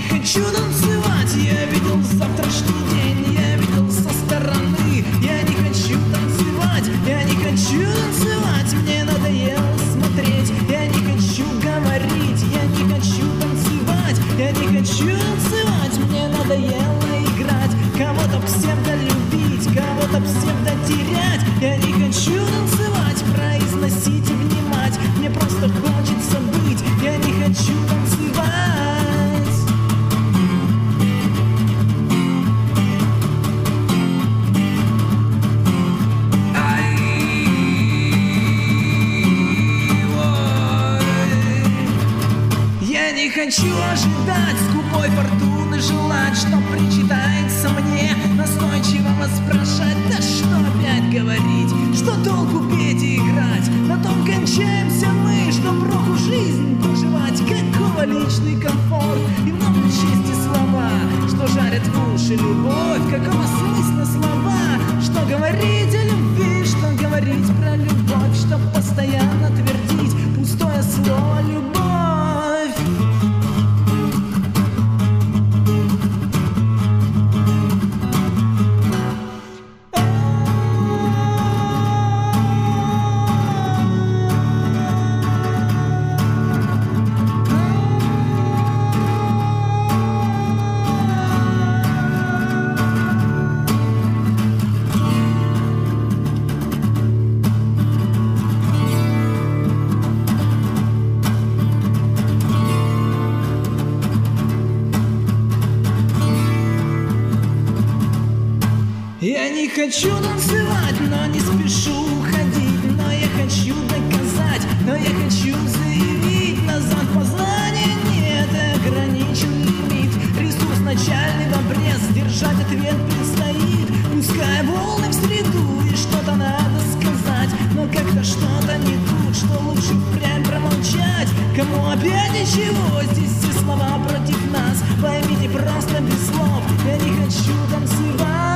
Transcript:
хочу танцевать. Я видел завтрашний день, я видел со стороны. Я не хочу танцевать, я не хочу танцевать. Мне надоело смотреть, я не хочу говорить. Я не хочу танцевать, я не хочу танцевать. Мне надоело играть, кого-то псевдолюбить, кого-то псевдотерять. Я не хочу танцевать, произносить и внимать. Мне просто хочется быть, я не хочу танцевать. Я не хочу ожидать скупой фортуны, желать, что причитается мне, настойчиво воспрошать. Да что опять говорить, что толку петь и играть? На том кончаемся мы, что проху жизнь проживать. Какого личный комфорт и много чести слова, что жарят в уши любовь. Какого смысла слова, что говорить о любви, что говорить про любовь, что постоянно твердить пустое слово «любовь». Я не хочу танцевать, но не спешу уходить. Но я хочу доказать, но я хочу заявить. Назад познания нет, ограничен лимит. Ресурс начальный в обрез, держать ответ предстоит. Пускай волны в среду, и что-то надо сказать. Но как-то что-то не тут, что лучше впрямь промолчать. Кому опять ничего, здесь все слова против нас. Поймите просто без слов, я не хочу танцевать.